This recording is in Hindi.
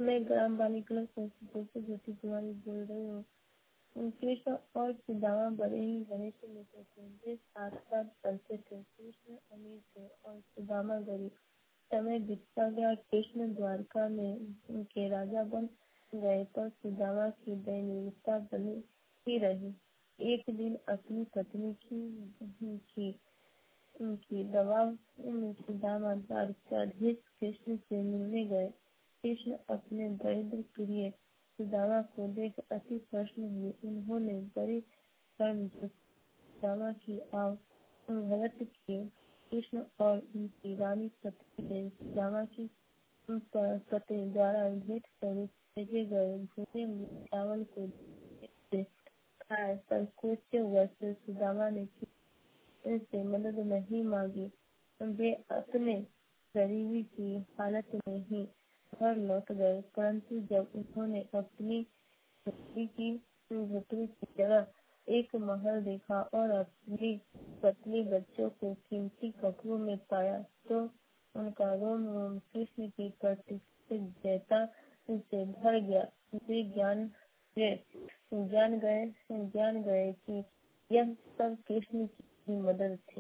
मैं ग्राम बालिका संस्कृत से ज्योति कुमारी बोल रही हूँ। कृष्ण और सुदामा बड़े ही घने से मित्र थे। वे साथ साथ चलते थे। कृष्ण अमीर थे और सुदामा गरीब। समय बीतता गया। कृष्ण द्वारका में उनके राजा बन गए, पर सुदामा की दयनीयता बनी ही रही। एक दिन अपनी पत्नी की दबाव में सुदामा द्वारकाधीश कृष्ण से मिलने गए। कृष्ण अपने दरिद्र प्रिय सुदामा को देख अति प्रसन्न हुए। उन्होंने बड़े कर्म सुदामा की भगत किए। कृष्ण और उनकी रानी पत्नी ने सुदामा की पति द्वारा भेंट स्वरूप भेजे गए भुने हुए चावल को खाया। संकोच वश सुदामा ने से मदद नहीं मांगी। वे अपने गरीबी की हालत में ही घर लौट गए, परंतु जब उन्होंने अपनी झोपड़ी की जगह एक महल देखा और अपनी पत्नी बच्चों को कीमती कपड़ों में पाया, तो उनका रोम रोम कृष्ण की प्रतिजयता से भर गया। वे जान गए कि यह सब कृष्ण की मदद थी।